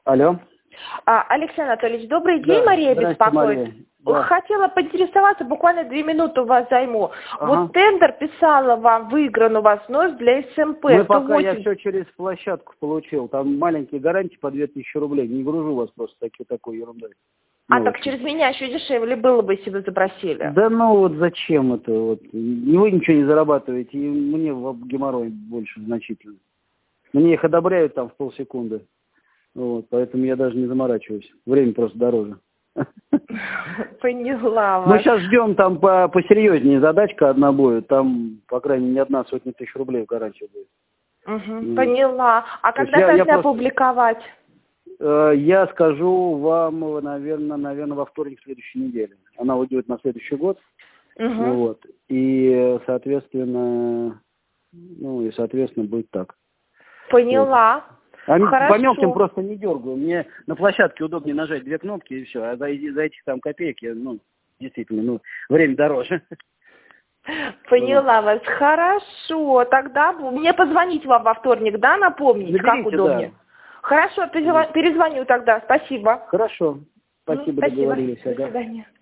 Алло. Алексей Анатольевич, добрый день, Да, Мария беспокоит. Мария. Да. Хотела поинтересоваться, буквально 2 минуты у вас займу. Ага. Вот тендер писала вам, выигран у вас нож для СМП. Ну, пока я все через площадку получил. Там маленькие гарантии по 2000 рублей. Не гружу вас просто такой ерундой. Так через меня еще дешевле было бы, если вы запросили. Да ну вот зачем это? Вот. Вы ничего не зарабатываете, и мне геморрой больше значительно. Мне их одобряют там в полсекунды. Вот, поэтому я даже не заморачиваюсь. Время просто дороже. Поняла вас. Мы сейчас ждем там посерьезнее задачка одна будет. Там, по крайней мере, 1 сотня тысяч рублей в гарантии будет. Поняла. А когда должны опубликовать? Я скажу вам, наверное, во вторник следующей недели. Она уйдет на следующий год. Вот. И, соответственно, будет так. Поняла. Вот. По мелким просто не дергаю. Мне на площадке удобнее нажать 2 кнопки и все. А за этих там копеек, действительно, время дороже. Поняла вас. Хорошо. Тогда мне позвонить вам во вторник, да, напомнить, Заберите, как удобнее? Да. Хорошо, перезвоню тогда. Спасибо. Хорошо. Спасибо, договорились. До свидания.